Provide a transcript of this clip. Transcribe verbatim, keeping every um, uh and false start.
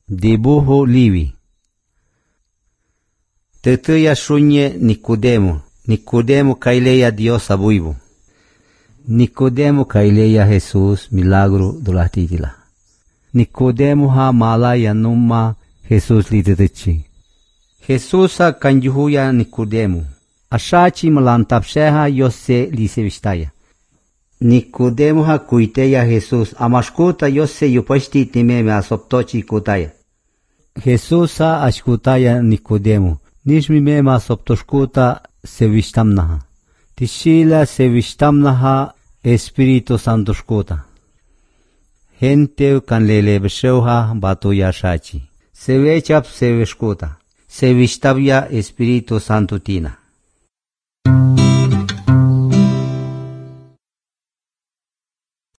Dibujo Livi. Tătâia șunye Nicodemo, Nicodemo caileia Dios abuivo. Nicodemo caileia Jesus milagro dolatitila. Nicodemo ha malaya numma Jesus litetici. Jesusa kanjuhuya Nicodemo. Ashachi malantapsheha yose lisevistaya. Nicodemo ha kuiteya Jesus amashkuta yose yupashti timeme asoptochi kutaya. Jesusa ashkutaya Nicodemo. Nishmi mema asoptoshkuta sevistamnaha. Tishila sevistamnaha Espíritu Santo shkuta. Gente kan lelebesheuha bato yashachi. Sevechap seveshkuta. Sevistabya Espíritu Santo tina.